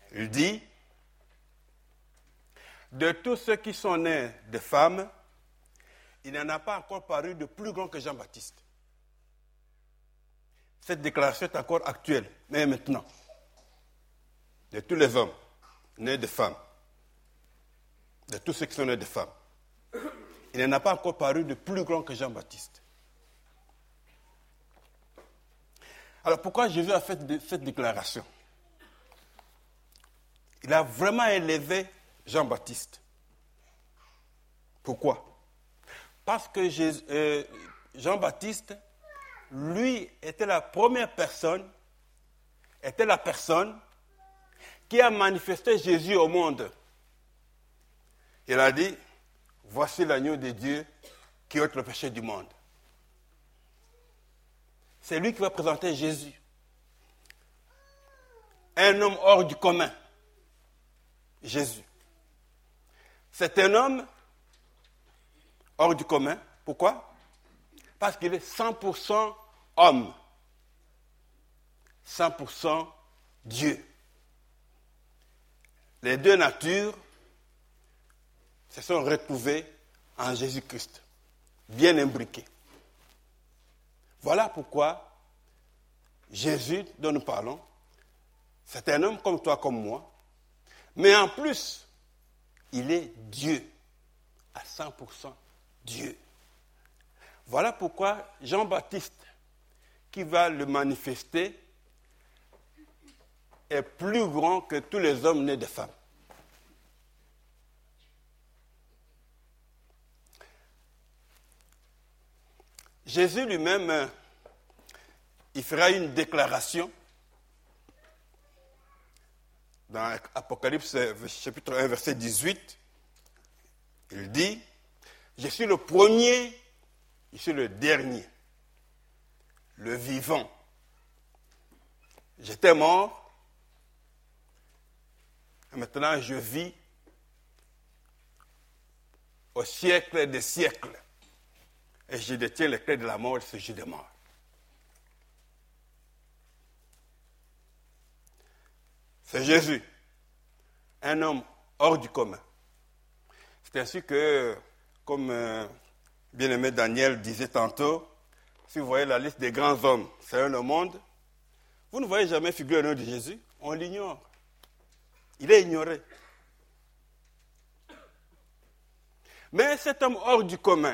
Il dit, de tous ceux qui sont nés de femmes, il n'en a pas encore paru de plus grand que Jean-Baptiste. Cette déclaration est encore actuelle, mais maintenant. De tous les hommes nés de femmes, de tous ceux qui sont nés de femmes, il n'en a pas encore paru de plus grand que Jean-Baptiste. Alors pourquoi Jésus a fait cette déclaration? Il a vraiment élevé Jean-Baptiste. Pourquoi? Parce que Jean-Baptiste, lui, était la première personne, était la personne qui a manifesté Jésus au monde. Il a dit, voici l'agneau de Dieu qui ôte le péché du monde. C'est lui qui va présenter Jésus. Un homme hors du commun. Jésus. C'est un homme hors du commun. Pourquoi? Parce qu'il est 100% homme. 100% Dieu. Les deux natures se sont retrouvées en Jésus-Christ, bien imbriquées. Voilà pourquoi Jésus, dont nous parlons, c'est un homme comme toi, comme moi, mais en plus, il est Dieu, à 100% Dieu. Voilà pourquoi Jean-Baptiste, qui va le manifester, est plus grand que tous les hommes nés de femmes. Jésus lui-même, il fera une déclaration dans Apocalypse chapitre 1, verset 18. Il dit, je suis le premier, je suis le dernier, le vivant. J'étais mort, et maintenant je vis au siècle des siècles. Et je détiens les clés de la mort et ce jour de mort. C'est Jésus, un homme hors du commun. C'est ainsi que, comme bien-aimé Daniel disait tantôt, si vous voyez la liste des grands hommes, c'est un au monde, vous ne voyez jamais figurer le nom de Jésus, on l'ignore. Il est ignoré. Mais cet homme hors du commun,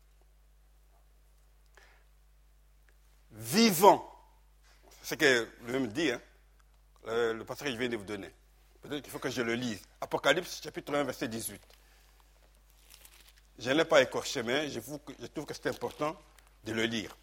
vivant, c'est ce que lui-même dit, le passage que je viens de vous donner. Peut-être qu'il faut que je le lise. Apocalypse, chapitre 1, verset 18. Je ne l'ai pas écorché, mais je trouve que c'est important de le lire.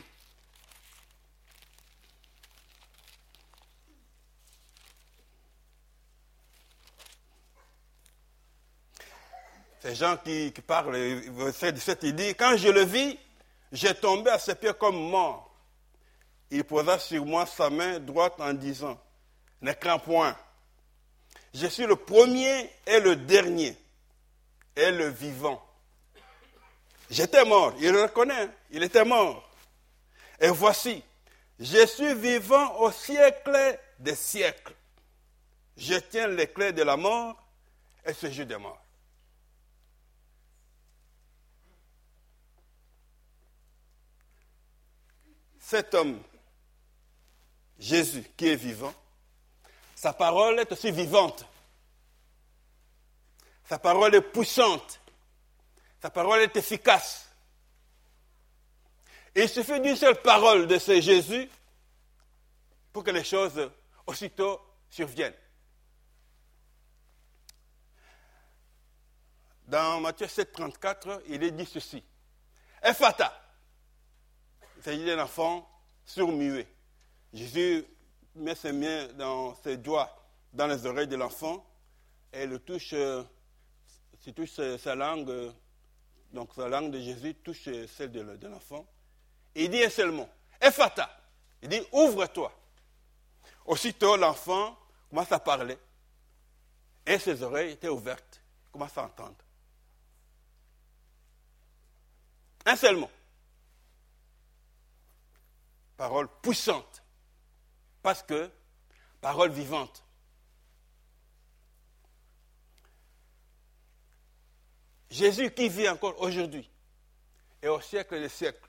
C'est Jean qui parle, verset 17, il dit, quand je le vis, j'ai tombé à ses pieds comme mort. Il posa sur moi sa main droite en disant, ne crains point, je suis le premier et le dernier, et le vivant. J'étais mort, il le reconnaît, il était mort. Et voici, je suis vivant au siècle des siècles. Je tiens les clés de la mort et ce jour des morts. Cet homme, Jésus, qui est vivant, sa parole est aussi vivante. Sa parole est puissante. Sa parole est efficace. Et il suffit d'une seule parole de ce Jésus pour que les choses aussitôt surviennent. Dans Matthieu 7, 34, il est dit ceci. Ephata. Il s'agit d'un enfant sourd-muet. Jésus met ses mains dans ses doigts dans les oreilles de l'enfant et le touche, sa langue, donc la langue de Jésus touche celle de l'enfant. Et il dit un seul mot, Ephata. Il dit, ouvre-toi. Aussitôt, l'enfant commence à parler et ses oreilles étaient ouvertes. Il commence à entendre. Un seul mot. Parole puissante. Parce que, parole vivante. Jésus qui vit encore aujourd'hui et au siècle des siècles.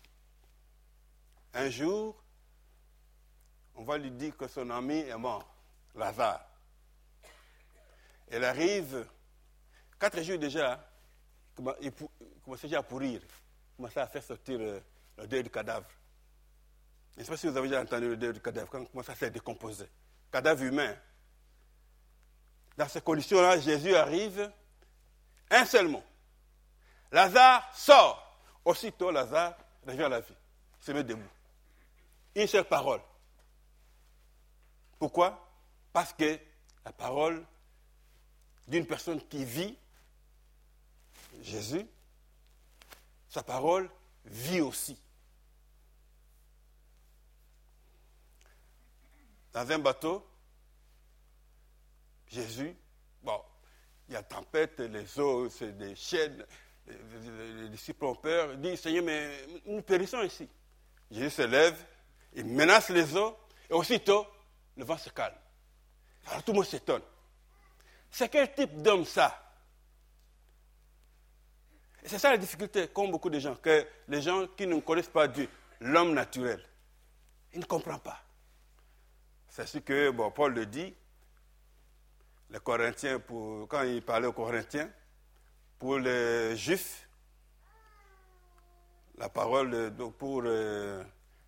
Un jour, on va lui dire que son ami est mort, Lazare. Elle arrive, 4 jours déjà, il commençait déjà à pourrir. Il commençait à faire sortir le deuil du cadavre. Je ne sais pas si vous avez déjà entendu le deuil du cadavre, quand il commence à se décomposer. Cadavre humain. Dans ces conditions-là, Jésus arrive, un seul mot. Lazare sort. Aussitôt, Lazare revient à la vie. Il se met debout. Une seule parole. Pourquoi? Parce que la parole d'une personne qui vit, Jésus, sa parole vit aussi. Dans un bateau, Jésus, il y a tempête, les eaux, c'est des chaînes, les disciples ont peur, ils disent, Seigneur, mais nous périssons ici. Jésus se lève, il menace les eaux, et aussitôt, le vent se calme. Alors tout le monde s'étonne. C'est quel type d'homme ça? Et c'est ça la difficulté, comme beaucoup de gens, que les gens qui ne connaissent pas Dieu, l'homme naturel, il ne comprend pas. C'est ce que Paul le dit, les Corinthiens, quand il parlait aux Corinthiens, pour les Juifs, la parole pour les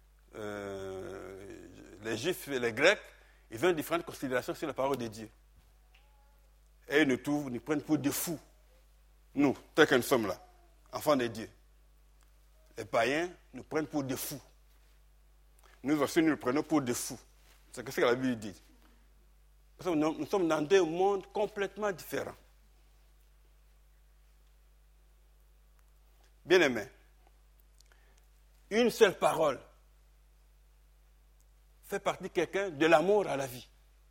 Juifs et les Grecs, ils ont différentes considérations sur la parole de Dieu. Et ils nous prennent pour des fous. Nous, tels que nous sommes là, enfants de Dieu. Les païens nous prennent pour des fous. Nous aussi, nous prenons pour des fous. C'est ce que la Bible dit. Nous sommes dans 2 mondes complètement différents. Bien-aimés, une seule parole fait partie de quelqu'un de l'amour à la vie.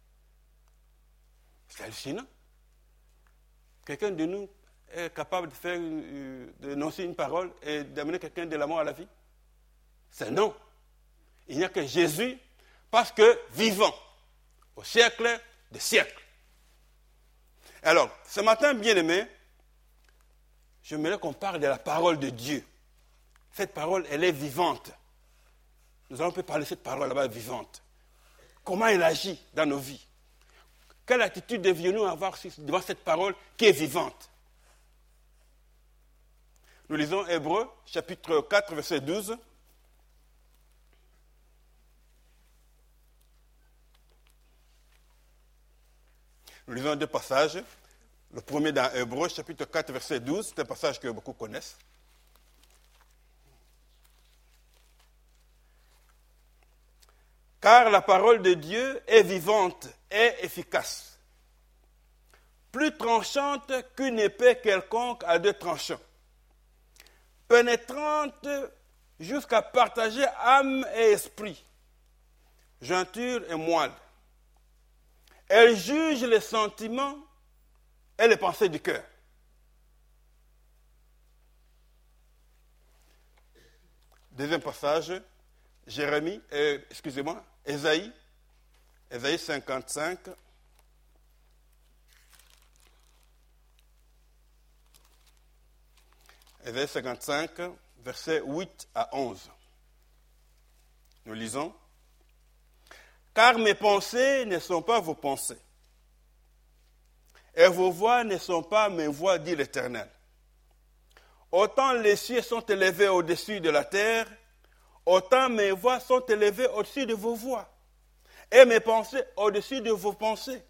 C'est hallucinant. Quelqu'un de nous est capable d'énoncer une parole et d'amener quelqu'un de l'amour à la vie? C'est non. Il n'y a que Jésus, parce que vivant au siècle des siècles. Alors, ce matin, bien-aimés, j'aimerais qu'on parle de la parole de Dieu. Cette parole, elle est vivante. Nous allons parler de cette parole là-bas vivante. Comment elle agit dans nos vies? Quelle attitude devions-nous avoir devant cette parole qui est vivante? Nous lisons Hébreux, chapitre 4, verset 12. Nous lisons 2 passages. Le premier dans Hébreux, chapitre 4, verset 12. C'est un passage que beaucoup connaissent. Car la parole de Dieu est vivante et efficace, plus tranchante qu'une épée quelconque à 2 tranchants, pénétrante jusqu'à partager âme et esprit, jointure et moelle. Elle juge les sentiments et les pensées du cœur. Deuxième passage, Ésaïe 55. Ésaïe 55, versets 8 à 11. Nous lisons. Car mes pensées ne sont pas vos pensées, et vos voix ne sont pas mes voix, dit l'Éternel. Autant les cieux sont élevés au-dessus de la terre, autant mes voix sont élevées au-dessus de vos voix, et mes pensées au-dessus de vos pensées.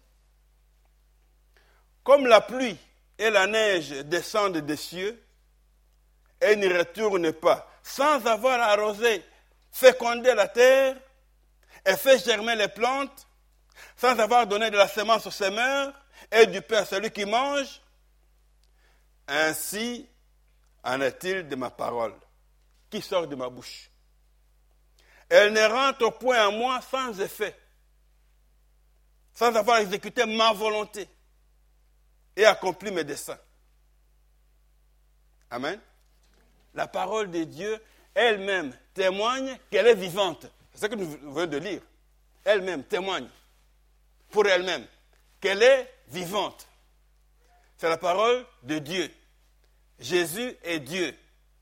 Comme la pluie et la neige descendent des cieux, et n'y retournent pas, sans avoir arrosé, fécondé la terre, et fait germer les plantes, sans avoir donné de la semence au semeur, et du pain à celui qui mange, ainsi en est-il de ma parole, qui sort de ma bouche. Elle ne rentre point en moi sans effet, sans avoir exécuté ma volonté et accompli mes desseins. Amen. La parole de Dieu elle-même témoigne qu'elle est vivante. C'est ce que nous venons de lire. Elle-même témoigne pour elle-même qu'elle est vivante. C'est la parole de Dieu. Jésus est Dieu,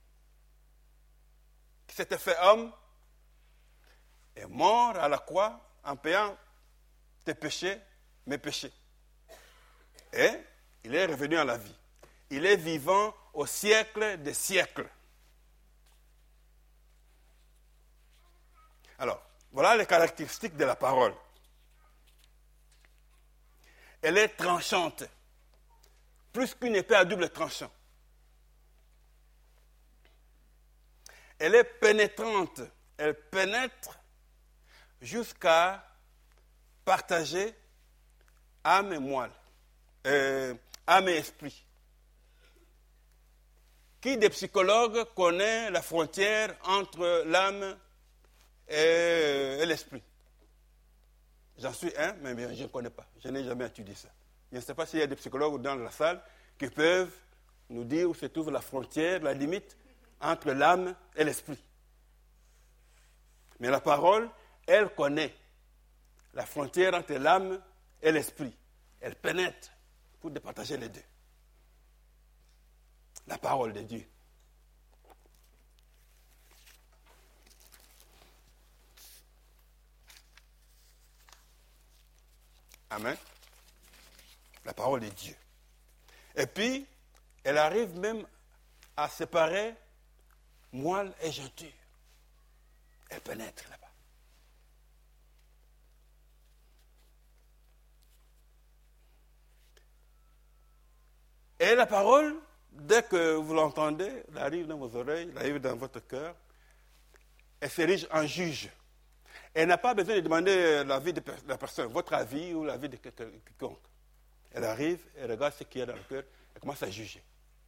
qui s'était fait homme, est mort à la croix en payant tes péchés, mes péchés. Et il est revenu à la vie. Il est vivant au siècle des siècles. Alors, voilà les caractéristiques de la parole. Elle est tranchante, plus qu'une épée à double tranchant. Elle est pénétrante, elle pénètre jusqu'à partager âme et moelle, âme et esprit. Qui des psychologues connaît la frontière entre l'âme et l'esprit? J'en suis un, mais je ne connais pas. Je n'ai jamais étudié ça. Je ne sais pas s'il y a des psychologues dans la salle qui peuvent nous dire où se trouve la frontière, la limite entre l'âme et l'esprit. Mais la parole, elle connaît la frontière entre l'âme et l'esprit. Elle pénètre pour départager les deux. La parole de Dieu. Amen. La parole de Dieu. Et puis, elle arrive même à séparer moelle et jointure. Elle pénètre là-bas. Et la parole, dès que vous l'entendez, elle arrive dans vos oreilles, elle arrive dans votre cœur, elle s'érige en juge. Elle n'a pas besoin de demander l'avis de la personne, votre avis ou l'avis de quiconque. Elle arrive, elle regarde ce qu'il y a dans le cœur, elle commence à juger.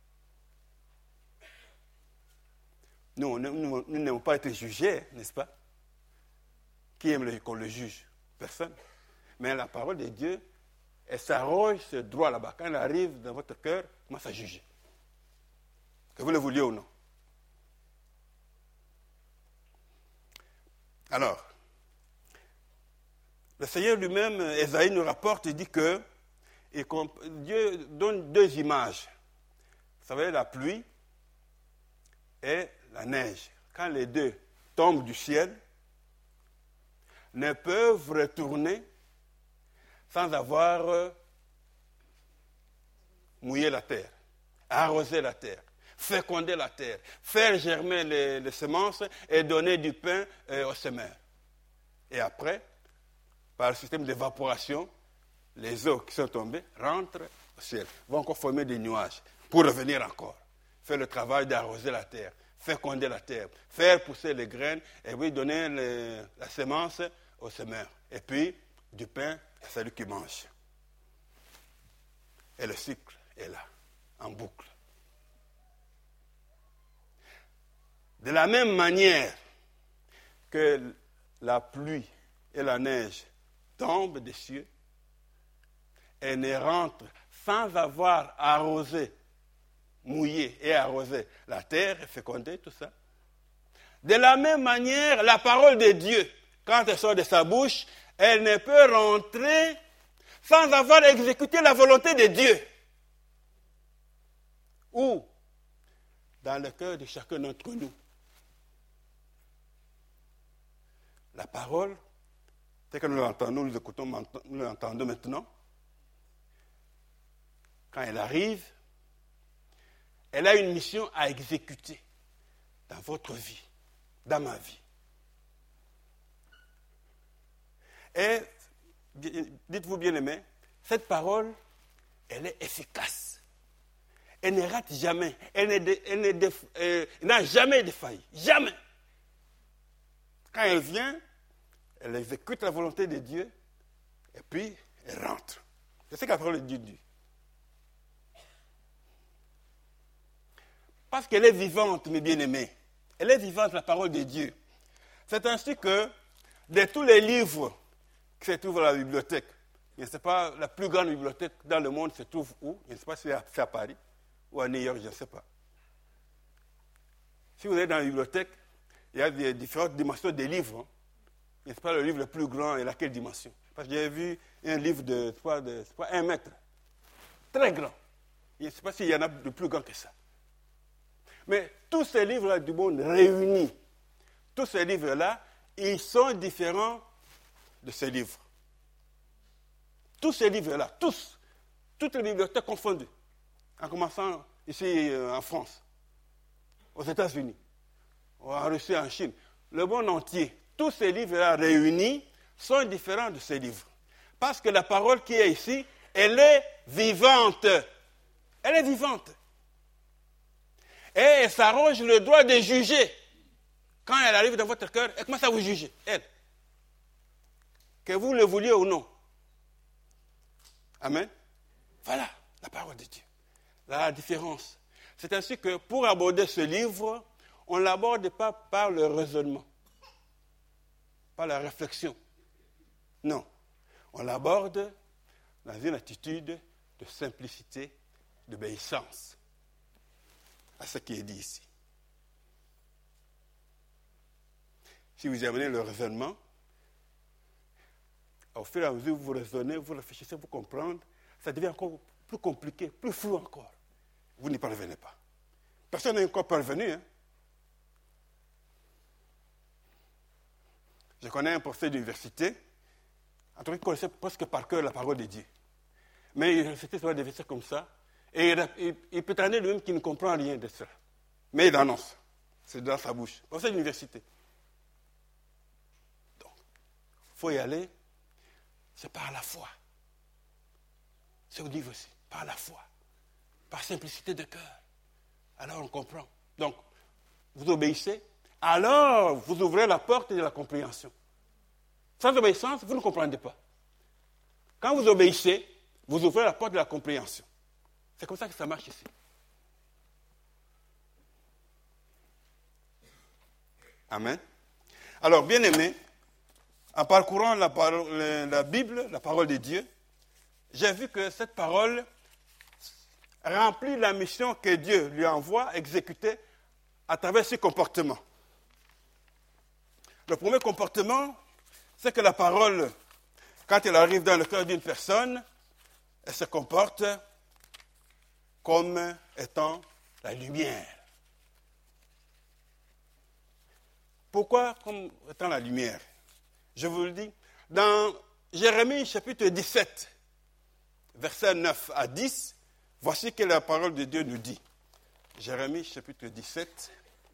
Nous n'aimons pas être jugés, n'est-ce pas? Qui aime qu'on le juge? Personne. Mais la parole de Dieu, elle s'arroge ce droit là-bas. Quand elle arrive dans votre cœur, elle commence à juger. Que vous le vouliez ou non. Alors, le Seigneur lui-même, Ésaïe nous rapporte, il dit que Dieu donne deux images. Vous savez, la pluie et la neige. Quand les deux tombent du ciel, ne peuvent retourner sans avoir mouillé la terre, arrosé la terre, féconder la terre, faire germer les semences et donner du pain aux semeurs. Et après, par le système d'évaporation, les eaux qui sont tombées rentrent au ciel, vont encore former des nuages pour revenir encore, faire le travail d'arroser la terre, féconder la terre, faire pousser les graines et puis donner la semence aux semeurs. Et puis, du pain à celui qui mange. Et le cycle est là, en boucle. De la même manière que la pluie et la neige tombent des cieux et ne rentrent sans avoir arrosé, mouillé et arrosé la terre et fécondé, tout ça. De la même manière, la parole de Dieu, quand elle sort de sa bouche, elle ne peut rentrer sans avoir exécuté la volonté de Dieu. Ou dans le cœur de chacun d'entre nous. La parole, c'est que nous l'entendons, nous écoutons, nous l'entendons maintenant. Quand elle arrive, elle a une mission à exécuter dans votre vie, dans ma vie. Et, dites-vous bien aimé, cette parole, elle est efficace. Elle ne rate jamais. Elle n'a jamais défailli. Jamais. Quand elle vient, elle exécute la volonté de Dieu et puis elle rentre. C'est ce que la parole de Dieu dit. Parce qu'elle est vivante, mes bien-aimés. Elle est vivante, la parole de Dieu. C'est ainsi que, de tous les livres qui se trouvent à la bibliothèque, je ne sais pas, la plus grande bibliothèque dans le monde se trouve où? Je ne sais pas si c'est à Paris ou à New York, je ne sais pas. Si vous êtes dans la bibliothèque, il y a des différentes dimensions des livres. Hein. Je ne sais pas le livre le plus grand et laquelle dimension. Parce que j'ai vu un livre de 1 mètre. Très grand. Je ne sais pas s'il y en a de plus grand que ça. Mais tous ces livres-là du monde réunis, tous ces livres-là, ils sont différents de ces livres. Tous ces livres-là, toutes les bibliothèques confondues, en commençant ici en France, aux États-Unis, en Russie, en Chine, le monde entier, tous ces livres-là réunis sont différents de ces livres. Parce que la parole qui est ici, elle est vivante. Elle est vivante. Et elle s'arroge le droit de juger. Quand elle arrive dans votre cœur, elle commence à vous juger, elle. Que vous le vouliez ou non. Amen. Voilà la parole de Dieu. La différence. C'est ainsi que pour aborder ce livre, on ne l'aborde pas par le raisonnement, par la réflexion. Non. On l'aborde dans une attitude de simplicité, d'obéissance à ce qui est dit ici. Si vous amenez le raisonnement, au fur et à mesure que vous raisonnez, vous réfléchissez, vous comprenez, ça devient encore plus compliqué, plus flou encore. Vous n'y parvenez pas. Personne n'est encore parvenu. Hein? Je connais un professeur d'université, en tout cas, il connaissait presque par cœur la parole de Dieu. Mais il récitait souvent des versets comme ça, et il peut traîner lui-même qu'il ne comprend rien de ça. Mais il annonce. C'est dans sa bouche. Professeur d'université. Donc, il faut y aller. C'est par la foi. C'est au livre aussi. Par la foi. Par simplicité de cœur. Alors on comprend. Donc, vous obéissez. Alors, vous ouvrez la porte de la compréhension. Sans obéissance, vous ne comprenez pas. Quand vous obéissez, vous ouvrez la porte de la compréhension. C'est comme ça que ça marche ici. Amen. Alors, bien aimé, en parcourant la Bible, la parole de Dieu, j'ai vu que cette parole remplit la mission que Dieu lui envoie exécuter à travers ses comportements. Le premier comportement, c'est que la parole, quand elle arrive dans le cœur d'une personne, elle se comporte comme étant la lumière. Pourquoi comme étant la lumière? Je vous le dis, dans Jérémie chapitre 17, versets 9 à 10, voici que la parole de Dieu nous dit. Jérémie chapitre 17.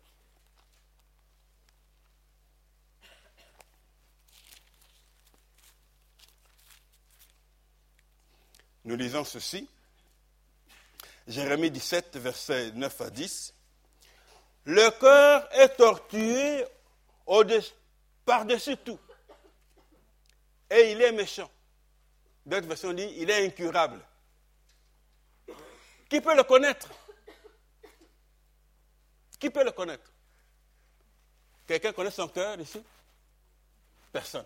Nous lisons ceci. Jérémie 17, versets 9 à 10. Le cœur est tortueux par-dessus tout. Et il est méchant. D'autres versions disent, il est incurable. Qui peut le connaître? Qui peut le connaître? Quelqu'un connaît son cœur ici? Personne.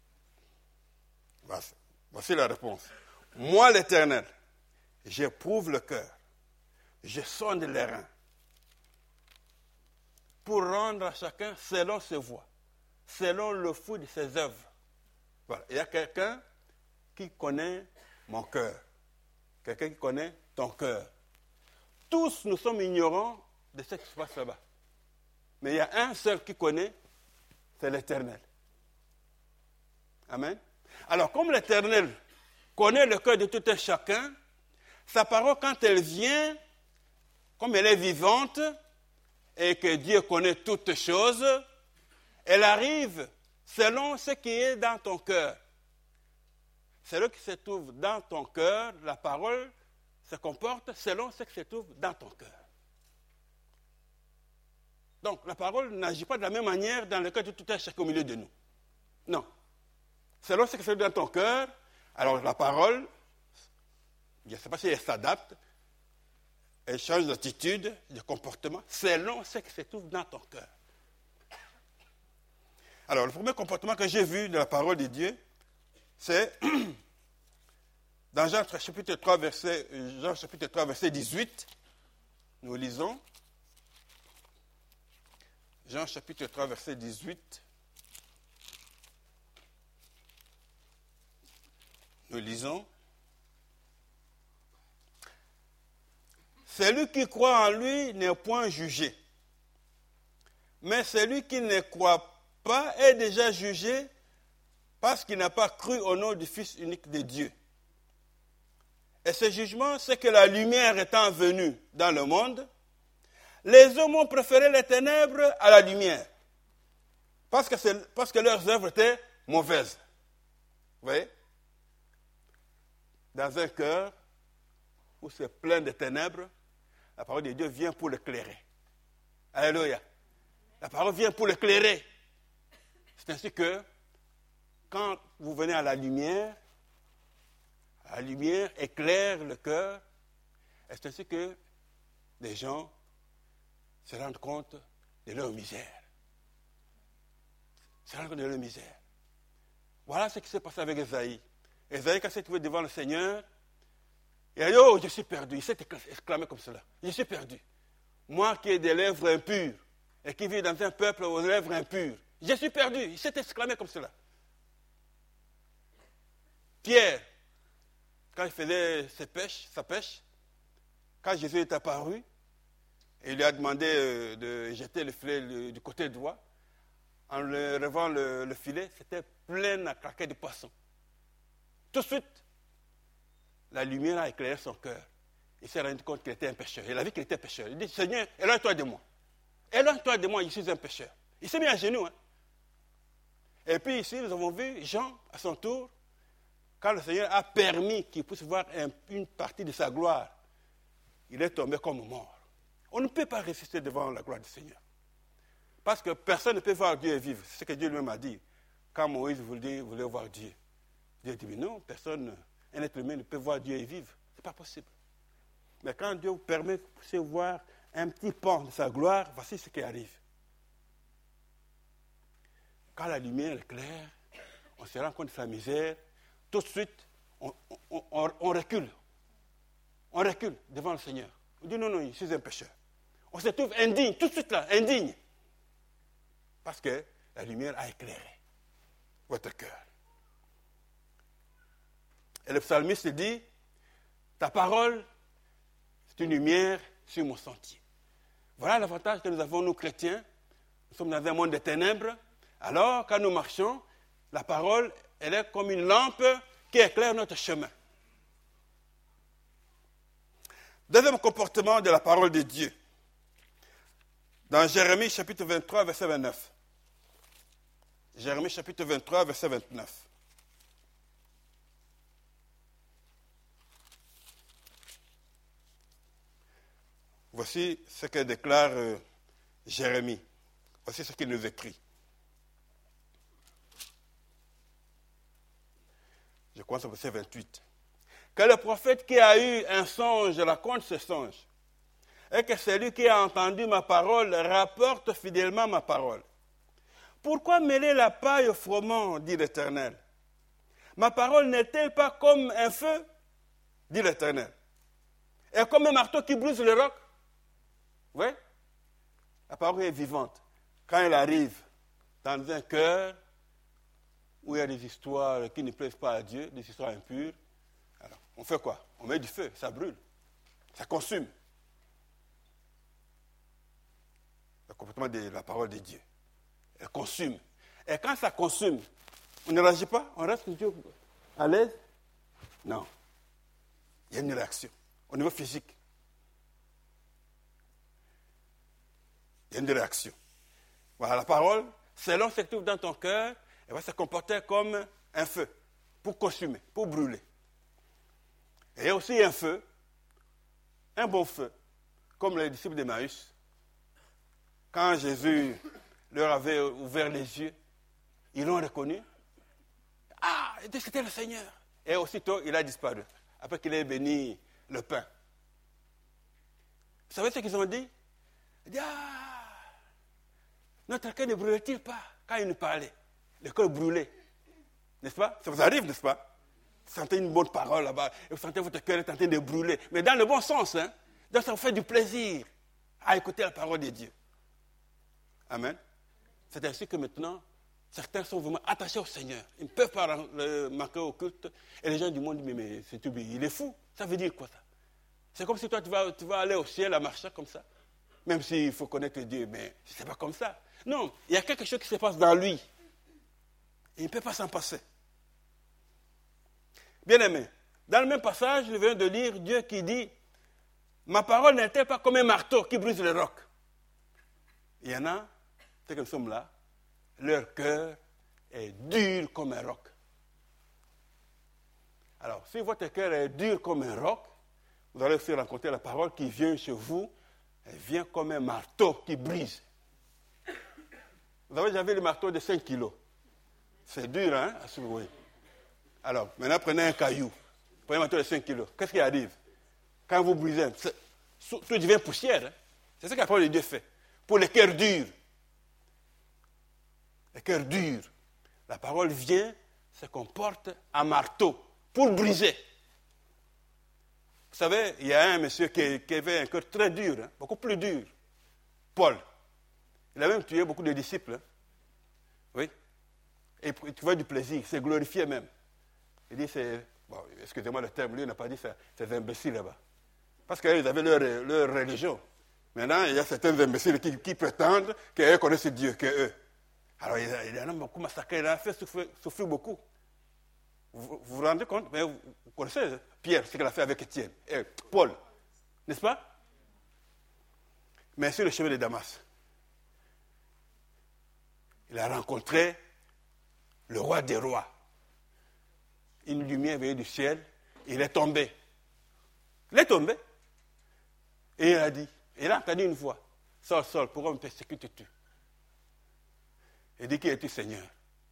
Voici la réponse. Moi, l'Éternel, j'éprouve le cœur, je sonde les reins, pour rendre à chacun selon ses voies, selon le fruit de ses œuvres. Voilà. Il y a quelqu'un qui connaît mon cœur, quelqu'un qui connaît ton cœur. Tous nous sommes ignorants de ce qui se passe là-bas. Mais il y a un seul qui connaît, c'est l'Éternel. Amen. Alors, comme l'Éternel connaît le cœur de tout un chacun, sa parole, quand elle vient, comme elle est vivante, et que Dieu connaît toutes choses, elle arrive selon ce qui est dans ton cœur. Selon ce qui se trouve dans ton cœur, la parole se comporte selon ce qui se trouve dans ton cœur. Donc, la parole n'agit pas de la même manière dans le cœur de tout un chacun au milieu de nous. Non. Selon ce qui se trouve dans ton cœur, alors la parole, je ne sais pas si elle s'adapte, elle change d'attitude, de comportement, selon ce qui se trouve dans ton cœur. Alors, le premier comportement que j'ai vu de la parole de Dieu, c'est dans Jean chapitre 3, verset 18, nous lisons. Jean chapitre 3, verset 18. Nous lisons. Celui qui croit en lui n'est point jugé. Mais celui qui ne croit pas est déjà jugé parce qu'il n'a pas cru au nom du Fils unique de Dieu. Et ce jugement, c'est que la lumière étant venue dans le monde, les hommes ont préféré les ténèbres à la lumière, parce que leurs œuvres étaient mauvaises. Vous voyez? Dans un cœur où c'est plein de ténèbres, la parole de Dieu vient pour l'éclairer. Alléluia. La parole vient pour l'éclairer. C'est ainsi que, quand vous venez à la lumière éclaire le cœur, et c'est ainsi que les gens se rendent compte de leur misère. Se rendent compte de leur misère. Voilà ce qui s'est passé avec Esaïe. Esaïe, quand il s'est trouvé devant le Seigneur, il a dit, oh, je suis perdu. Il s'est exclamé comme cela. Je suis perdu. Moi qui ai des lèvres impures et qui vis dans un peuple aux lèvres impures, je suis perdu. Il s'est exclamé comme cela. Pierre, quand il faisait sa pêche, quand Jésus est apparu, et il lui a demandé de jeter le filet du côté droit, en relevant le filet, c'était plein à craquer de poissons. Tout de suite, la lumière a éclairé son cœur. Il s'est rendu compte qu'il était un pécheur. Il a vu qu'il était pécheur. Il dit, Seigneur, éloigne-toi de moi. Éloigne-toi de moi, je suis un pécheur. Il s'est mis à genoux. Et puis ici, nous avons vu Jean, à son tour, quand le Seigneur a permis qu'il puisse voir une partie de sa gloire, il est tombé comme mort. On ne peut pas résister devant la gloire du Seigneur. Parce que personne ne peut voir Dieu et vivre. C'est ce que Dieu lui-même a dit. Quand Moïse voulait voir Dieu. Dieu dit, mais non, personne, un être humain ne peut voir Dieu et vivre. Ce n'est pas possible. Mais quand Dieu vous permet de voir un petit pan de sa gloire, voici ce qui arrive. Quand la lumière est claire, on se rend compte de sa misère, tout de suite, on recule. On recule devant le Seigneur. On dit, non, je suis un pécheur. On se trouve indigne, tout de suite là, indigne. Parce que la lumière a éclairé votre cœur. Et le psalmiste dit, ta parole, c'est une lumière sur mon sentier. Voilà l'avantage que nous avons, nous chrétiens. Nous sommes dans un monde de ténèbres. Alors, quand nous marchons, la parole, elle est comme une lampe qui éclaire notre chemin. Deuxième comportement de la parole de Dieu. Dans Jérémie chapitre 23, verset 29. Jérémie chapitre 23, verset 29. Voici ce que déclare Jérémie. Voici ce qu'il nous écrit. Je commence au verset 28. Que le prophète qui a eu un songe raconte ce songe, et que celui qui a entendu ma parole rapporte fidèlement ma parole. Pourquoi mêler la paille au froment, dit l'Éternel? Ma parole n'est-elle pas comme un feu, dit l'Éternel, et comme un marteau qui brise le roc? Oui, la parole est vivante. Quand elle arrive dans un cœur où il y a des histoires qui ne plaisent pas à Dieu, des histoires impures, alors on fait quoi? On met du feu, ça brûle, ça consume. Le comportement de la parole de Dieu, elle consume. Et quand ça consume, on ne réagit pas? On reste à l'aise? Non. Il y a une réaction au niveau physique. Il y a une réaction. Voilà, la parole, selon ce qui se trouve dans ton cœur, elle va se comporter comme un feu, pour consumer, pour brûler. Et il y a aussi un feu, un bon feu, comme les disciples d'Emmaüs. Quand Jésus leur avait ouvert les yeux, ils l'ont reconnu. Ah, c'était le Seigneur. Et aussitôt, il a disparu, après qu'il ait béni le pain. Vous savez ce qu'ils ont dit? Ils ont dit, ah, notre cœur ne brûlait-il pas quand il nous parlait? Le cœur brûlé. N'est-ce pas? Ça vous arrive, n'est-ce pas? Vous sentez une bonne parole là-bas, et vous sentez votre cœur est en train de brûler. Mais dans le bon sens, hein? Donc ça vous fait du plaisir à écouter la parole de Dieu. Amen. C'est ainsi que maintenant, certains sont vraiment attachés au Seigneur. Ils ne peuvent pas manquer au culte. Et les gens du monde disent, mais c'est tout, il est fou. Ça veut dire quoi ça? C'est comme si toi, tu vas aller au ciel à marcher comme ça. Même s'il faut connaître Dieu, mais ce n'est pas comme ça. Non, il y a quelque chose qui se passe dans lui. Il ne peut pas s'en passer. Bien-aimé, dans le même passage, je viens de lire Dieu qui dit « Ma parole n'est-elle pas comme un marteau qui brise les rocs ?» Il y en a, c'est que nous sommes là, leur cœur est dur comme un roc. Alors, si votre cœur est dur comme un roc, vous allez aussi rencontrer la parole qui vient chez vous, elle vient comme un marteau qui brise. Vous avez déjà vu le marteau de 5 kilos. C'est dur, hein, à secouer. Alors, maintenant, prenez un caillou. Prenez un marteau de 5 kilos. Qu'est-ce qui arrive? Quand vous brisez, tout devient poussière. Hein? C'est ce que la parole de Dieu fait. Pour les cœurs durs. Les cœurs durs. La parole vient, se comporte en marteau pour briser. Vous savez, il y a un monsieur qui avait un cœur très dur, hein, beaucoup plus dur. Paul. Il a même tué beaucoup de disciples. Hein. Oui. Et il trouvait du plaisir, il s'est glorifié même. Il dit, excusez-moi le terme, lui il n'a pas dit ça, c'est des imbéciles là-bas. Parce qu'ils avaient leur religion. Maintenant, il y a certains imbéciles qui prétendent qu'eux connaissent Dieu, qu'eux. Alors, il en a beaucoup massacré, il en a fait souffrir beaucoup. Vous vous rendez compte? Mais vous connaissez Pierre, ce qu'il a fait avec Étienne, Paul, n'est-ce pas? Mais sur le chemin de Damas, il a rencontré le roi des rois. Une lumière venue du ciel, il est tombé. Il est tombé. Et il a dit, il a entendu une voix, Saul, Saul, pourquoi me persécutes-tu? Il dit, qui es-tu, Seigneur?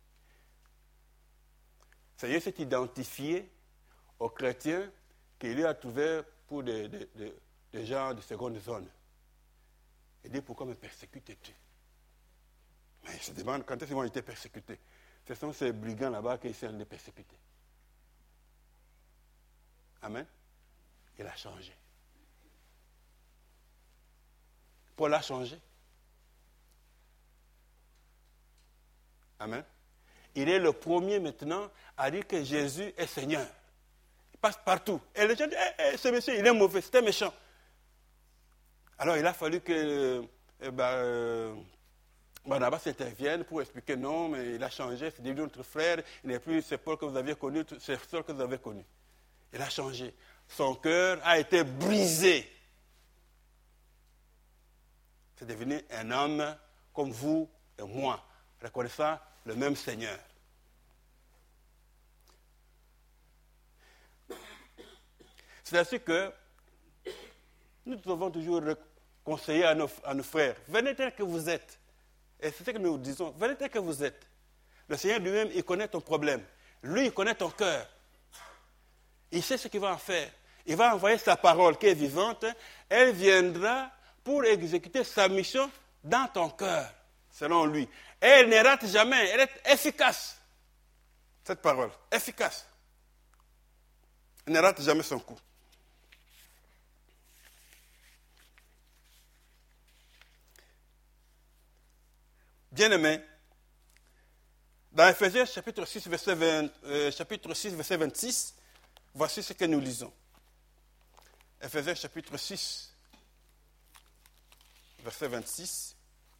Seigneur s'est identifié aux chrétiens qu'il lui a trouvés pour des gens de seconde zone. Il dit, pourquoi me persécutes-tu? Mais il se demande quand est-ce qu'ils ont été persécutés. Ce sont ces brigands là-bas qui essaient de les persécuter. Amen. Il a changé. Paul a changé. Amen. Il est le premier maintenant à dire que Jésus est Seigneur. Il passe partout. Et les gens disent, ce monsieur, il est mauvais, c'est un méchant. Alors il a fallu que Barnabas intervienne pour expliquer non, mais il a changé, c'est devenu notre frère, il n'est plus ce Paul que vous aviez connu, c'est Saul que vous avez connu. Il a changé. Son cœur a été brisé. C'est devenu un homme comme vous et moi, reconnaissant le même Seigneur. C'est ainsi que nous devons toujours conseiller à nos frères, venez tel que vous êtes. Et c'est ce que nous disons, venez tel que vous êtes. Le Seigneur lui-même, il connaît ton problème. Lui, il connaît ton cœur. Il sait ce qu'il va en faire. Il va envoyer sa parole qui est vivante. Elle viendra pour exécuter sa mission dans ton cœur, selon lui. Et elle ne rate jamais. Elle est efficace. Cette parole, efficace. Elle ne rate jamais son coup. Bien-aimés, dans Ephésiens chapitre 6, verset 26, voici ce que nous lisons. Ephésiens chapitre 6, verset 26.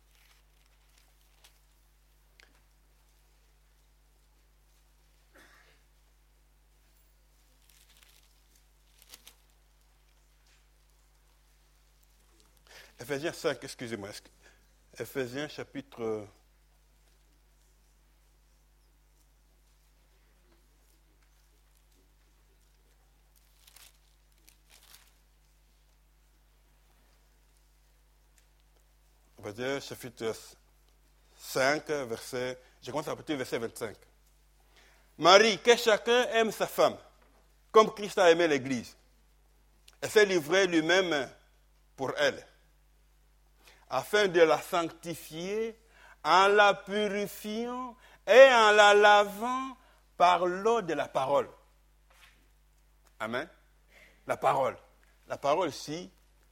Ephésiens 5, excusez-moi. Ephésiens chapitre 5, verset, je commence à partir du verset 25. Marie, que chacun aime sa femme, comme Christ a aimé l'Église, et s'est livré lui-même pour elle, afin de la sanctifier en la purifiant et en la lavant par l'eau de la parole. Amen. La parole. La parole ici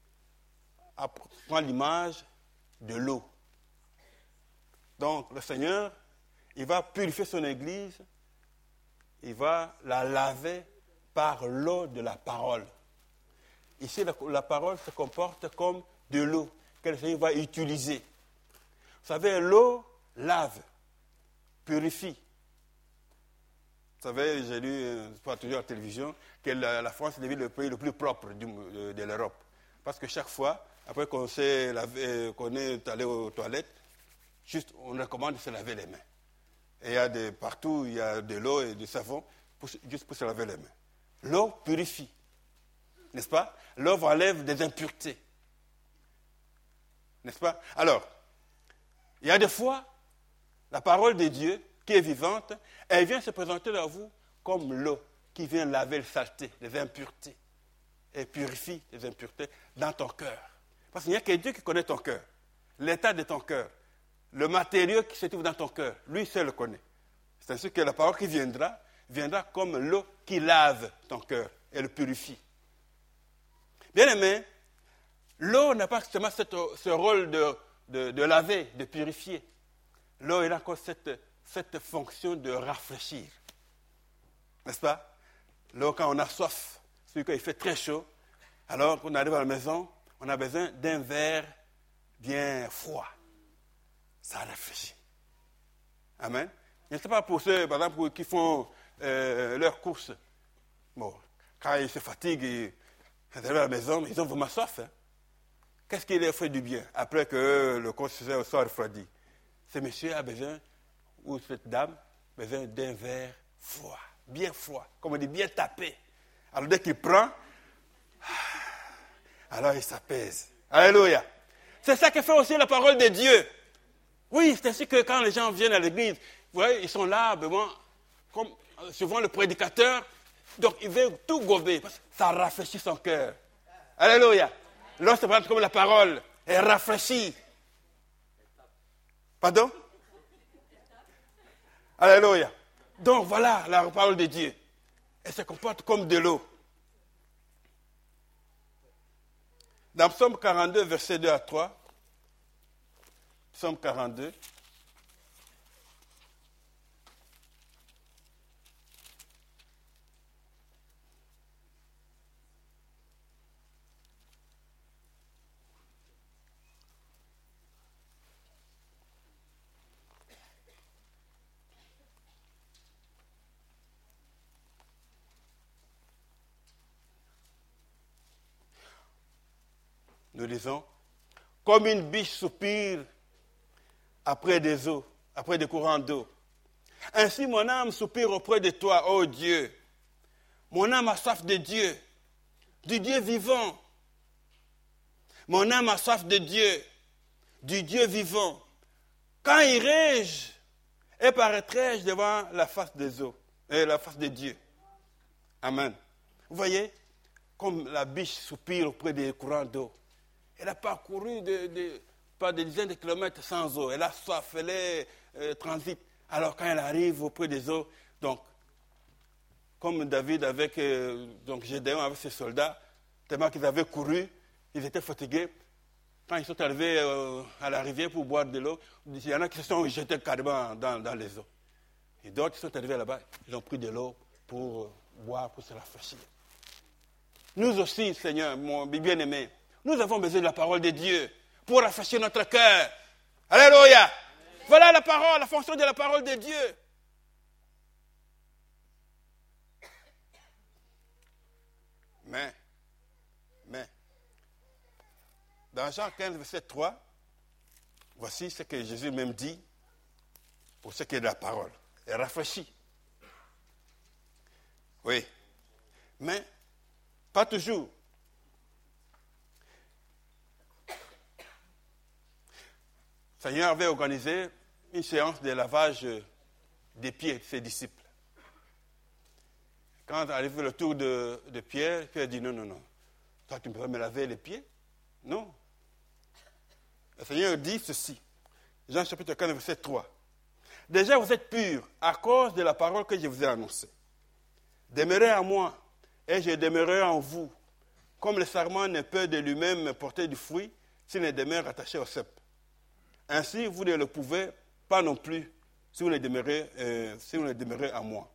prend l'image de l'eau. Donc le Seigneur, il va purifier son Église, il va la laver par l'eau de la parole. Ici, la parole se comporte comme de l'eau que le Seigneur va utiliser Vous savez, l'eau lave, purifie. Vous savez, j'ai lu, pas toujours à la télévision, que la France est le pays le plus propre de l'Europe. Parce que chaque fois, après qu'on s'est lavé, qu'on est allé aux toilettes, juste on recommande de se laver les mains. Et partout, il y a de l'eau et du savon, juste pour se laver les mains. L'eau purifie, n'est-ce pas? L'eau enlève des impuretés, n'est-ce pas? Alors, il y a des fois, la parole de Dieu, qui est vivante, elle vient se présenter à vous comme l'eau qui vient laver les saletés, les impuretés, et purifie les impuretés dans ton cœur. Parce qu'il n'y a que Dieu qui connaît ton cœur, l'état de ton cœur, le matériau qui se trouve dans ton cœur. Lui seul le connaît. C'est ainsi que la parole qui viendra comme l'eau qui lave ton cœur et le purifie. Bien aimé, l'eau n'a pas seulement ce rôle de laver, de purifier. L'eau a encore cette fonction de rafraîchir. N'est-ce pas? L'eau, quand on a soif, c'est quand il fait très chaud, alors qu'on arrive à la maison, on a besoin d'un verre bien froid. Ça rafraîchit. Amen. Je ne sais pas pour ceux, par exemple, qui font leurs courses. Bon, quand ils se fatiguent, ils arrivent à la maison, mais ils ont vraiment soif. Hein. Qu'est-ce qui leur fait du bien après que le corps soit refroidi? Ce monsieur a besoin, ou cette dame, besoin d'un verre froid, bien froid, comme on dit, bien tapé. Alors dès qu'il prend, alors il s'apaise. Alléluia. C'est ça que fait aussi la parole de Dieu. Oui, c'est ainsi que quand les gens viennent à l'église, vous voyez, ils sont là, comme souvent le prédicateur, donc il veut tout gober, parce que ça rafraîchit son cœur. Alléluia. Lorsque c'est comme la parole, elle rafraîchit. Pardon? Alléluia. Donc voilà la parole de Dieu. Elle se comporte comme de l'eau. Dans Psaume 42, versets 2 à 3, Psaume 42, nous lisons, comme une biche soupire après des eaux, après des courants d'eau. Ainsi mon âme soupire auprès de toi, ô Dieu. Mon âme a soif de Dieu, du Dieu vivant. Mon âme a soif de Dieu, du Dieu vivant. Quand irai-je et paraîtrai-je devant la face des eaux, et la face de Dieu? Amen. Vous voyez, comme la biche soupire auprès des courants d'eau. Elle a parcouru pas des dizaines de kilomètres sans eau. Elle a soif, elle est transit. Alors quand elle arrive auprès des eaux, donc, comme David avec Gédéon avec ses soldats, tellement qu'ils avaient couru, ils étaient fatigués. Quand ils sont arrivés à la rivière pour boire de l'eau, il y en a qui se sont jetés carrément dans les eaux. Et d'autres qui sont arrivés là-bas, ils ont pris de l'eau pour boire, pour se rafraîchir. Nous aussi, Seigneur, mon bien-aimé, nous avons besoin de la parole de Dieu pour rafraîchir notre cœur. Alléluia. Voilà la parole, la fonction de la parole de Dieu. Mais, dans Jean 15, verset 3, voici ce que Jésus même dit pour ce qui est de la parole. Elle rafraîchit. Oui. Mais, pas toujours. Le Seigneur avait organisé une séance de lavage des pieds de ses disciples. Quand arrive le tour de Pierre, Pierre dit non. Toi, tu ne peux pas me laver les pieds? Non. Le Seigneur dit ceci. Jean chapitre 15, verset 3. Déjà, vous êtes purs à cause de la parole que je vous ai annoncée. Demeurez en moi et je demeurerai en vous. Comme le sarment ne peut de lui-même porter du fruit s'il ne demeure attaché au cep. Ainsi, vous ne le pouvez pas non plus si vous ne demeurez en moi.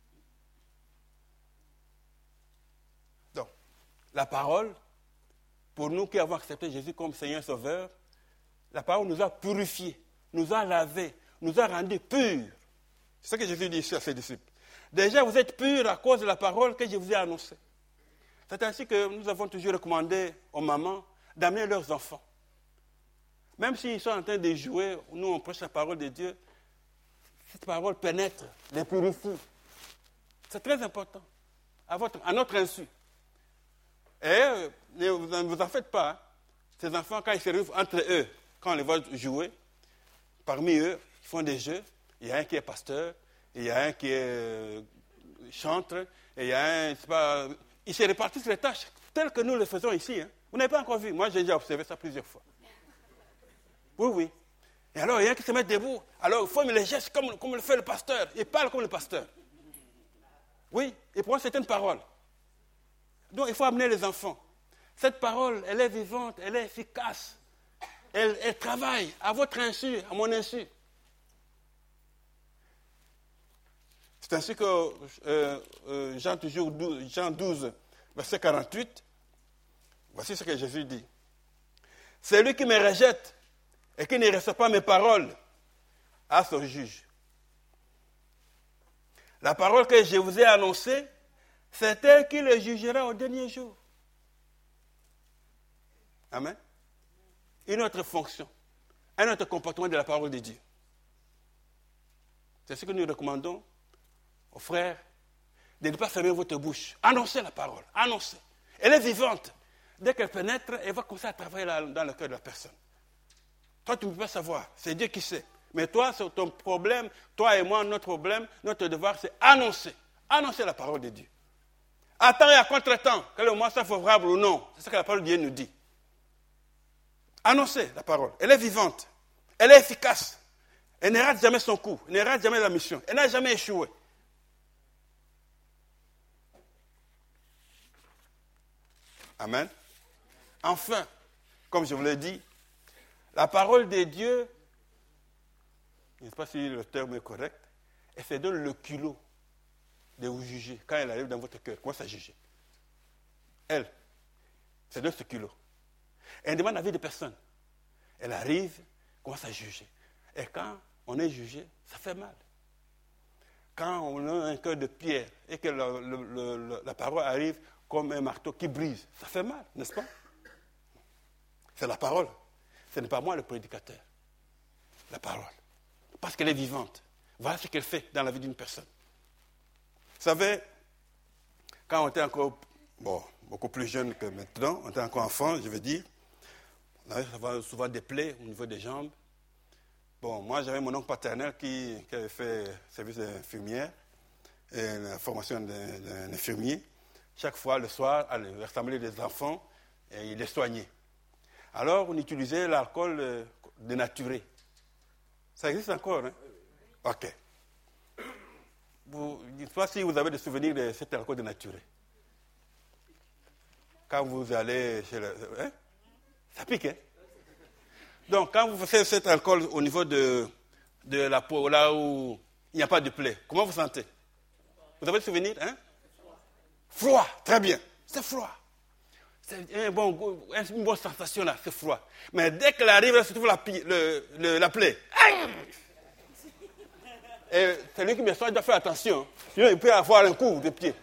Donc, la parole pour nous qui avons accepté Jésus comme Seigneur Sauveur, la parole nous a purifiés, nous a lavés, nous a rendus purs. C'est ce que Jésus dit ici à ses disciples. Déjà, vous êtes purs à cause de la parole que je vous ai annoncée. C'est ainsi que nous avons toujours recommandé aux mamans d'amener leurs enfants. Même s'ils sont en train de jouer, nous on prêche la parole de Dieu, cette parole pénètre, les purifie. C'est très important, à notre insu. Et ne vous en faites pas. Hein. Ces enfants, quand ils se retrouvent entre eux, quand on les voit jouer, parmi eux, ils font des jeux. Il y a un qui est pasteur, il y a un qui est chantre, et il y a un, c'est pas... Ils se répartissent les tâches telles que nous le faisons ici. Hein. Vous n'avez pas encore vu. Moi, j'ai déjà observé ça plusieurs fois. Oui, oui. Et alors, il y a un qui se met debout. Alors, il faut les gestes comme le fait le pasteur. Il parle comme le pasteur. Oui, et pour moi, c'est une parole. Donc, il faut amener les enfants. Cette parole, elle est vivante, elle est efficace. Elle travaille à votre insu, à mon insu. C'est ainsi que Jean 12, verset 48, voici ce que Jésus dit. Celui qui me rejette et qui ne reçoit pas mes paroles a son juge. La parole que je vous ai annoncée, c'est elle qui le jugera au dernier jour. Amen. Une autre fonction, un autre comportement de la parole de Dieu. C'est ce que nous recommandons aux frères, de ne pas fermer votre bouche. Annoncez la parole, annoncez. Elle est vivante. Dès qu'elle pénètre, elle va commencer à travailler dans le cœur de la personne. Toi, tu ne peux pas savoir, c'est Dieu qui sait. Mais toi, c'est ton problème, toi et moi, notre problème, notre devoir, c'est annoncer. Annoncer la parole de Dieu. À temps et à contre-temps, que le moment soit favorable ou non, c'est ce que la parole de Dieu nous dit. Annoncez la parole. Elle est vivante. Elle est efficace. Elle ne rate jamais son coup. Elle ne rate jamais la mission. Elle n'a jamais échoué. Amen. Enfin, comme je vous l'ai dit, la parole de Dieu, je ne sais pas si le terme est correct, elle se donne le culot de vous juger. Quand elle arrive dans votre cœur, commence à juger. Elle se donne ce culot. Elle demande l'avis de personne. Elle arrive, commence à juger. Et quand on est jugé, ça fait mal. Quand on a un cœur de pierre et que la parole arrive comme un marteau qui brise, ça fait mal, n'est-ce pas? C'est la parole. Ce n'est pas moi le prédicateur. La parole. Parce qu'elle est vivante. Voilà ce qu'elle fait dans la vie d'une personne. Vous savez, quand on était encore, beaucoup plus jeune que maintenant, on était encore enfant, je veux dire, on avait souvent des plaies au niveau des jambes. Bon, moi, j'avais mon oncle paternel qui avait fait service d'infirmière, et la formation d'un infirmier. Chaque fois, le soir, il rassemblait des enfants et il les soignait. Alors, on utilisait l'alcool dénaturé. Ça existe encore, hein? Ok. Je ne sais pas si vous avez des souvenirs de cet alcool dénaturé. Quand vous allez chez le... Hein? Ça pique, hein? Donc, quand vous faites cet alcool au niveau de la peau, là où il n'y a pas de plaie, comment vous sentez? Vous avez des souvenirs, hein? Froid, très bien. C'est froid. C'est une bonne sensation là, c'est froid. Mais dès qu'elle arrive, là se trouve la plaie. Aïe! Et celui qui me soigne doit faire attention. Sinon, il peut avoir un coup de pied.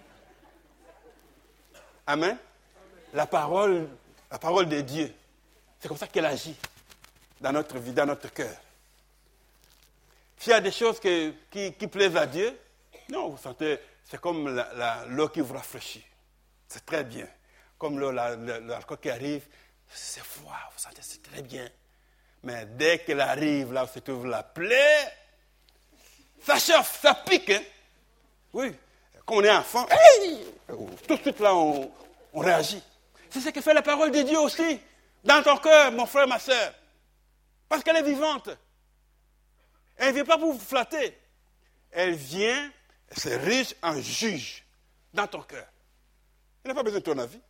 Amen. La parole de Dieu, c'est comme ça qu'elle agit dans notre vie, dans notre cœur. S'il y a des choses qui plaisent à Dieu, non, vous sentez, c'est comme l'eau qui vous rafraîchit. C'est très bien. Comme l'alcool qui arrive, c'est froid, vous sentez, c'est très bien. Mais dès qu'elle arrive, là où se trouve la plaie, ça chauffe, ça pique. Hein? Oui. Quand on est enfant, tout de suite là, on réagit. C'est ce que fait la parole de Dieu aussi, dans ton cœur, mon frère, ma soeur. Parce qu'elle est vivante. Elle ne vient pas pour vous flatter. Elle vient, elle se riche en juge dans ton cœur. Elle n'a pas besoin de ton avis.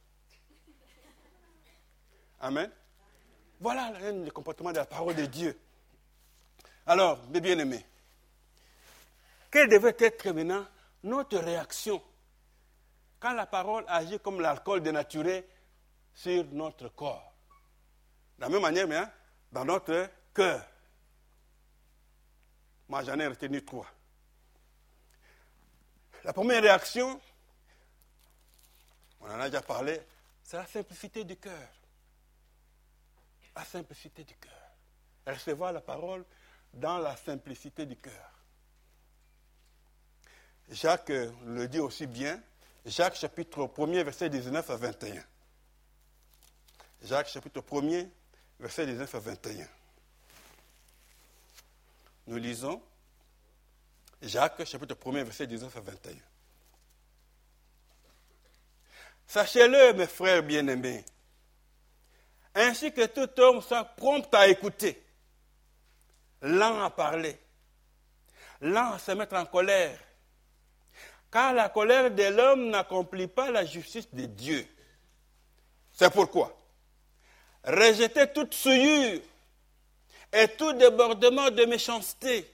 Amen. Voilà le comportement de la parole de Dieu. Alors, mes bien-aimés, quelle devrait être maintenant notre réaction quand la parole agit comme l'alcool dénaturé sur notre corps. De la même manière, mais dans notre cœur. Moi, j'en ai retenu 3. La première réaction, on en a déjà parlé, c'est la simplicité du cœur. La simplicité du cœur. Recevoir la parole dans la simplicité du cœur. Jacques le dit aussi bien. Jacques chapitre 1er, verset 19 à 21. Jacques chapitre 1er, verset 19 à 21. Nous lisons Jacques chapitre 1er, verset 19 à 21. Sachez-le, mes frères bien-aimés, ainsi que tout homme soit prompt à écouter, lent à parler, lent à se mettre en colère, car la colère de l'homme n'accomplit pas la justice de Dieu. C'est pourquoi rejetez toute souillure et tout débordement de méchanceté.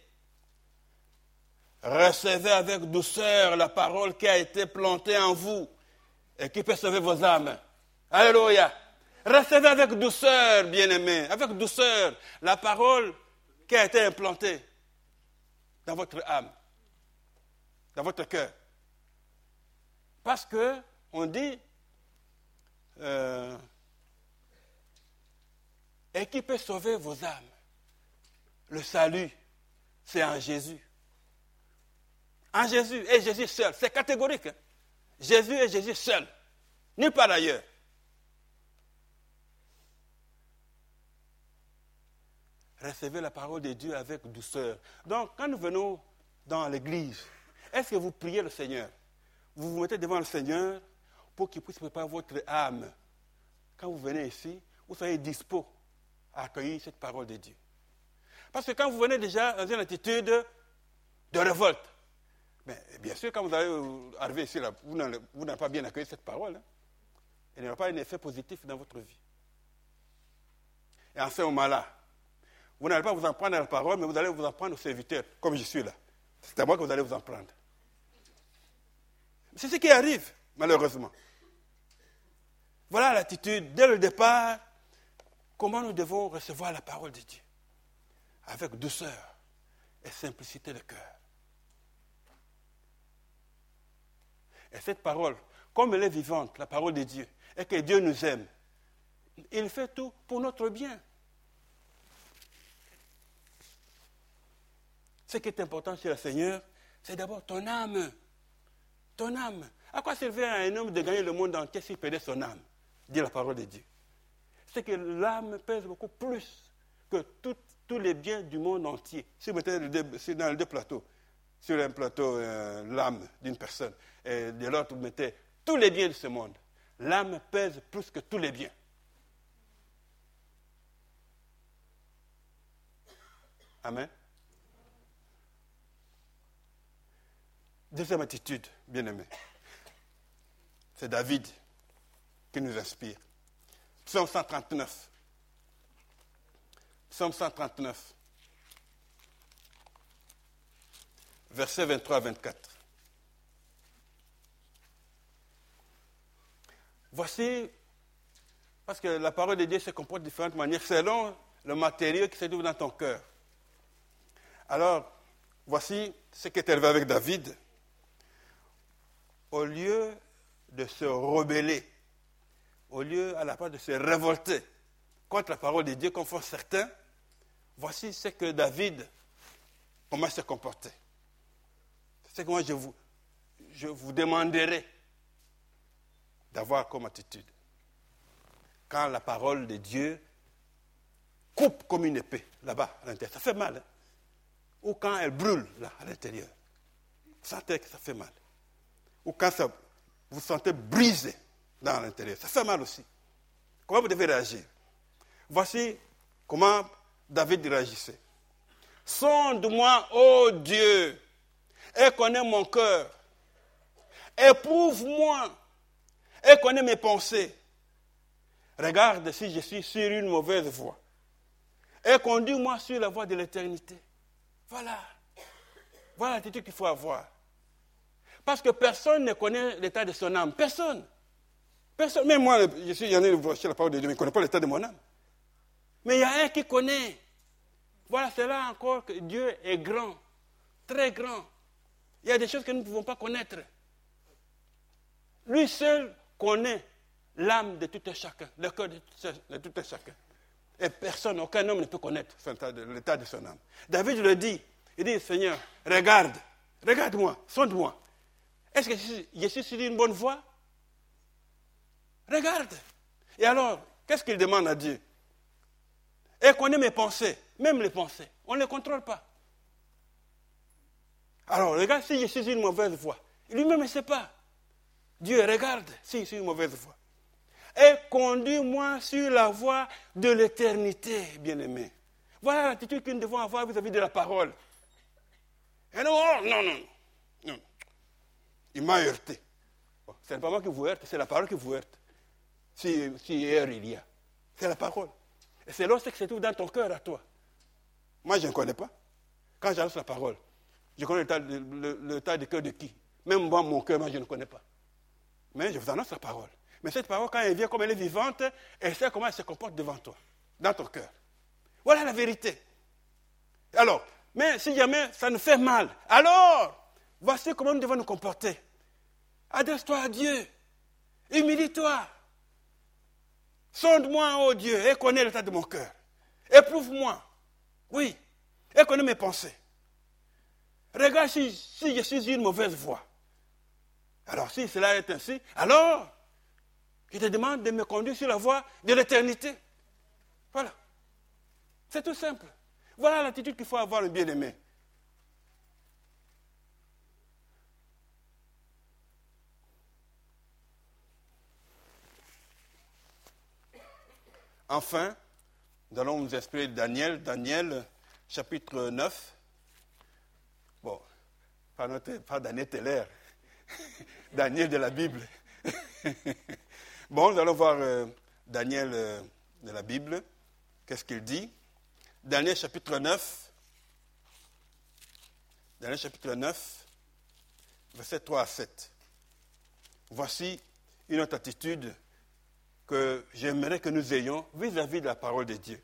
Recevez avec douceur la parole qui a été plantée en vous et qui peut sauver vos âmes. Alléluia. Recevez avec douceur, bien-aimés, avec douceur la parole qui a été implantée dans votre âme, dans votre cœur. Parce que on dit et qui peut sauver vos âmes. Le salut, c'est en Jésus. En Jésus et Jésus seul. C'est catégorique. Jésus et Jésus seul. Nulle part ailleurs. Recevez la parole de Dieu avec douceur. Donc, quand nous venons dans l'église, est-ce que vous priez le Seigneur? Vous vous mettez devant le Seigneur pour qu'il puisse préparer votre âme. Quand vous venez ici, vous soyez dispo à accueillir cette parole de Dieu. Parce que quand vous venez déjà dans une attitude de révolte, mais bien sûr, quand vous allez arriver ici, là, vous n'allez pas bien accueillir cette parole. Hein. Il n'y aura pas un effet positif dans votre vie. Et en ce moment-là, vous n'allez pas vous en prendre à la parole, mais vous allez vous en prendre aux serviteurs, comme je suis là. C'est à moi que vous allez vous en prendre. C'est ce qui arrive, malheureusement. Voilà l'attitude, dès le départ, comment nous devons recevoir la parole de Dieu. Avec douceur et simplicité de cœur. Et cette parole, comme elle est vivante, la parole de Dieu, et que Dieu nous aime, il fait tout pour notre bien. Ce qui est important chez le Seigneur, c'est d'abord ton âme. Ton âme. À quoi servirait à un homme de gagner le monde entier s'il perdait son âme? Dit la parole de Dieu. C'est que l'âme pèse beaucoup plus que tous les biens du monde entier. Si vous mettez dans les deux plateaux, sur un plateau l'âme d'une personne, et de l'autre vous mettez tous les biens de ce monde, l'âme pèse plus que tous les biens. Amen. Deuxième attitude, bien-aimé, c'est David qui nous inspire. Psaume 139. Psaume 139. Versets 23 à 24. Voici, parce que la parole de Dieu se comporte de différentes manières selon le matériau qui se trouve dans ton cœur. Alors, voici ce qui est arrivé avec David. Au lieu de se rebeller, au lieu à la place de se révolter contre la parole de Dieu, comme font certains, voici ce que David, comment se comporter. C'est que moi je vous demanderai d'avoir comme attitude. Quand la parole de Dieu coupe comme une épée, là-bas, à l'intérieur, ça fait mal. Hein? Ou quand elle brûle, là, à l'intérieur. Vous sentez que ça fait mal. Ou quand ça, vous sentez brisé dans l'intérieur. Ça fait mal aussi. Comment vous devez réagir? Voici comment David réagissait. Sonde-moi, ô Dieu, et connais mon cœur. Éprouve-moi et connais mes pensées. Regarde si je suis sur une mauvaise voie. Et conduis-moi sur la voie de l'éternité. Voilà. Voilà l'attitude qu'il faut avoir. Parce que personne ne connaît l'état de son âme. Personne. Personne, même moi, je suis en train de voir la parole de Dieu, mais je ne connais pas l'état de mon âme. Mais il y a un qui connaît. Voilà, c'est là encore que Dieu est grand, très grand. Il y a des choses que nous ne pouvons pas connaître. Lui seul connaît l'âme de tout un chacun, le cœur de tout un chacun. Et personne, aucun homme ne peut connaître l'état de son âme. David le dit, il dit, Seigneur, regarde-moi, sonde-moi. Est-ce que je suis sur une bonne voie? Regarde. Et alors, qu'est-ce qu'il demande à Dieu? Et connaît mes pensées, même les pensées. On ne les contrôle pas. Alors, regarde si je suis sur une mauvaise voie. Lui-même ne sait pas. Dieu regarde si je suis une mauvaise voie. Et conduis-moi sur la voie de l'éternité, bien-aimé. Voilà l'attitude que nous devons avoir vis-à-vis de la parole. Et non. Il m'a heurté. Bon, ce n'est pas moi qui vous heurte, c'est la parole qui vous heurte. Si erreur il y a. C'est la parole. Et c'est lorsque se trouve dans ton cœur à toi. Moi, je ne connais pas. Quand j'annonce la parole, je connais l'état du cœur de qui? Même moi, mon cœur, moi, je ne connais pas. Mais je vous annonce la parole. Mais cette parole, quand elle vient comme elle est vivante, elle sait comment elle se comporte devant toi, dans ton cœur. Voilà la vérité. Alors, mais si jamais ça nous fait mal, alors, voici comment nous devons nous comporter. Adresse-toi à Dieu. Humilie-toi. Sonde-moi, ô Dieu, et connais l'état de mon cœur. Éprouve-moi. Oui. Et connais mes pensées. Regarde si je suis sur une mauvaise voie. Alors, si cela est ainsi, alors, je te demande de me conduire sur la voie de l'éternité. Voilà. C'est tout simple. Voilà l'attitude qu'il faut avoir, le bien-aimé. Enfin, nous allons nous inspirer de Daniel, chapitre 9. Bon, pas Daniel Teller, Daniel de la Bible. Bon, nous allons voir Daniel de la Bible. Qu'est-ce qu'il dit? Daniel chapitre 9. Daniel chapitre 9, versets 3 à 7. Voici une autre attitude que j'aimerais que nous ayons vis-à-vis de la parole de Dieu.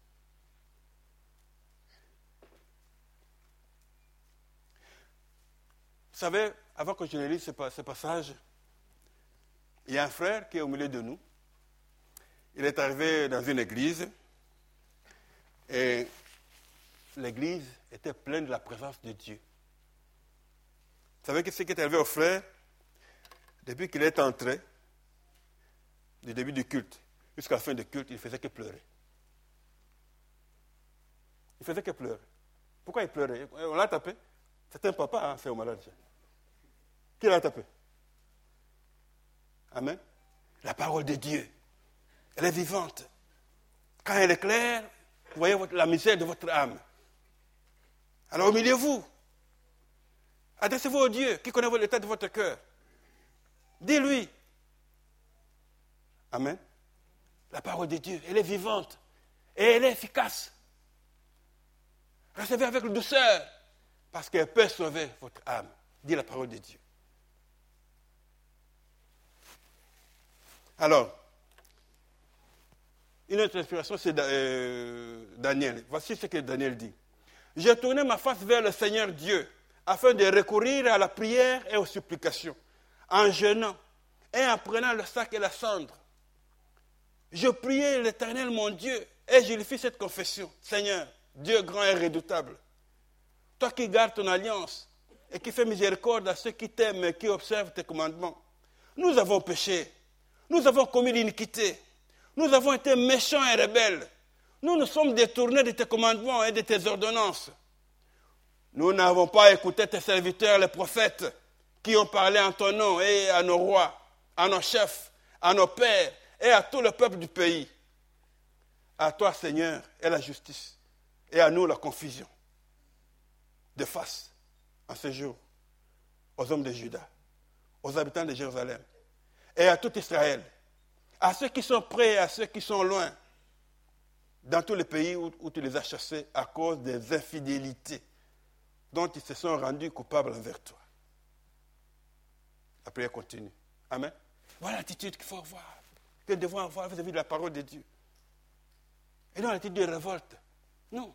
Vous savez, avant que je ne lise ce passage, il y a un frère qui est au milieu de nous. Il est arrivé dans une église et l'église était pleine de la présence de Dieu. Vous savez ce qui est arrivé au frère? Depuis qu'il est entré, du début du culte jusqu'à la fin du culte, il ne faisait que pleurer. Il faisait que pleurer. Pourquoi il pleurait? On l'a tapé. C'est un papa, hein, c'est au malade. Qui l'a tapé? Amen. La parole de Dieu, elle est vivante. Quand elle est claire, vous voyez la misère de votre âme. Alors humiliez-vous. Adressez-vous au Dieu qui connaît l'état de votre cœur. Dis-lui. Amen. La parole de Dieu, elle est vivante et elle est efficace. Recevez avec douceur parce qu'elle peut sauver votre âme. Dis la parole de Dieu. Alors, une autre inspiration, c'est Daniel. Voici ce que Daniel dit. J'ai tourné ma face vers le Seigneur Dieu afin de recourir à la prière et aux supplications, en jeûnant et en prenant le sac et la cendre. Je priais l'Éternel mon Dieu et je lui fis cette confession. Seigneur, Dieu grand et redoutable, toi qui gardes ton alliance et qui fais miséricorde à ceux qui t'aiment et qui observent tes commandements. Nous avons péché, nous avons commis l'iniquité, nous avons été méchants et rebelles. Nous nous sommes détournés de tes commandements et de tes ordonnances. Nous n'avons pas écouté tes serviteurs, les prophètes, qui ont parlé en ton nom et à nos rois, à nos chefs, à nos pères et à tout le peuple du pays. À toi, Seigneur, est la justice et à nous la confusion. De face, en ce jour, aux hommes de Juda, aux habitants de Jérusalem et à tout Israël, à ceux qui sont près et à ceux qui sont loin, dans tous les pays où tu les as chassés à cause des infidélités dont ils se sont rendus coupables envers toi. La prière continue. Amen. Voilà l'attitude qu'il faut avoir, que nous devons avoir vis-à-vis de la parole de Dieu. Et non l'attitude de révolte. Non.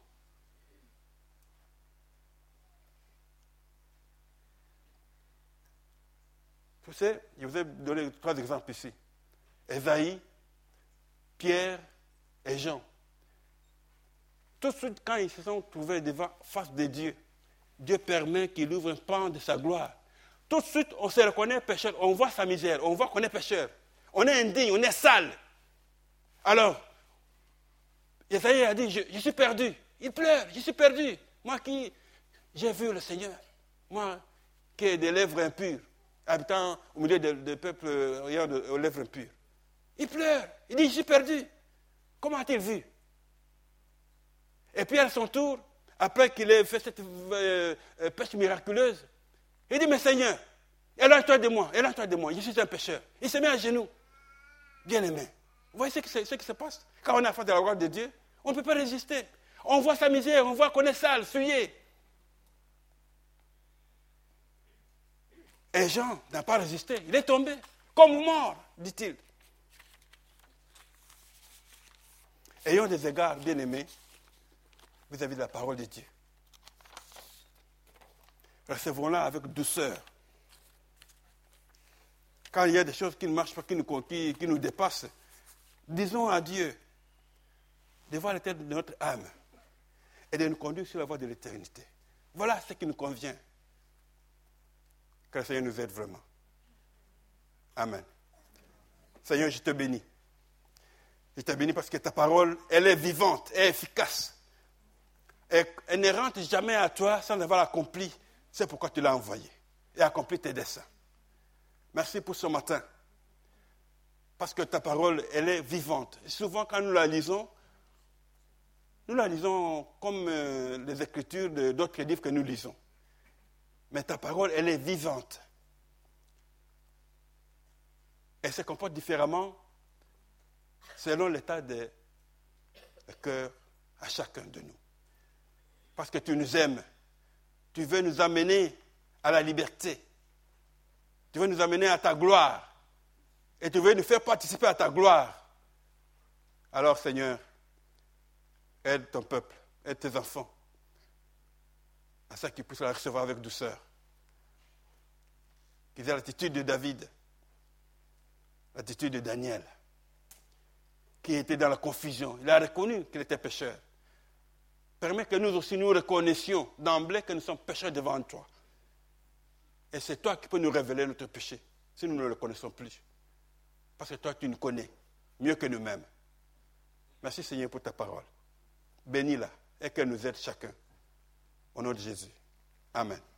Vous savez, je vous ai donné 3 exemples ici. Ésaïe, Pierre et Jean. Tout de suite, quand ils se sont trouvés face de Dieu, Dieu permet qu'il ouvre un pan de sa gloire. Tout de suite, on se reconnaît pécheur, on voit sa misère, on voit qu'on est pécheur. On est indigne, on est sale. Alors, Ésaïe a dit, je suis perdu. Il pleure, je suis perdu. Moi qui, j'ai vu le Seigneur. Moi qui ai des lèvres impures, habitant au milieu de peuples ayant aux lèvres impures. Il pleure, il dit, je suis perdu. Comment a-t-il vu? Et puis à son tour, après qu'il ait fait cette pêche miraculeuse, il dit, mais Seigneur, éloigne-toi de moi, je suis un pécheur. Il se met à genoux. Bien-aimé, vous voyez ce qui se passe? Quand on est à face de la gloire de Dieu, on ne peut pas résister. On voit sa misère, on voit qu'on est sale, souillé. Et Jean n'a pas résisté, il est tombé, comme mort, dit-il. Ayons des égards, bien-aimés, vis-à-vis de la parole de Dieu. Recevons-la avec douceur. Quand il y a des choses qui ne marchent pas, qui nous dépassent, disons à Dieu de voir la tête de notre âme et de nous conduire sur la voie de l'éternité. Voilà ce qui nous convient. Que le Seigneur nous aide vraiment. Amen. Seigneur, je te bénis. Je te bénis parce que ta parole, elle est vivante, elle est efficace. Elle ne rentre jamais à toi sans avoir accompli. C'est pourquoi tu l'as envoyé et accompli tes desseins. Merci pour ce matin. Parce que ta parole, elle est vivante. Et souvent, quand nous la lisons comme les Écritures d'autres livres que nous lisons. Mais ta parole, elle est vivante. Elle se comporte différemment selon l'état de cœur à chacun de nous. Parce que tu nous aimes. Tu veux nous amener à la liberté. Tu veux nous amener à ta gloire. Et tu veux nous faire participer à ta gloire. Alors, Seigneur, aide ton peuple, aide tes enfants, à ça qu'ils puissent la recevoir avec douceur. Qu'ils aient l'attitude de David, l'attitude de Daniel, qui était dans la confusion. Il a reconnu qu'il était pécheur. Permets que nous aussi nous reconnaissions d'emblée que nous sommes pécheurs devant toi. Et c'est toi qui peux nous révéler notre péché, si nous ne le connaissons plus. Parce que toi, tu nous connais mieux que nous-mêmes. Merci Seigneur pour ta parole. Bénis-la et qu'elle nous aide chacun. Au nom de Jésus. Amen.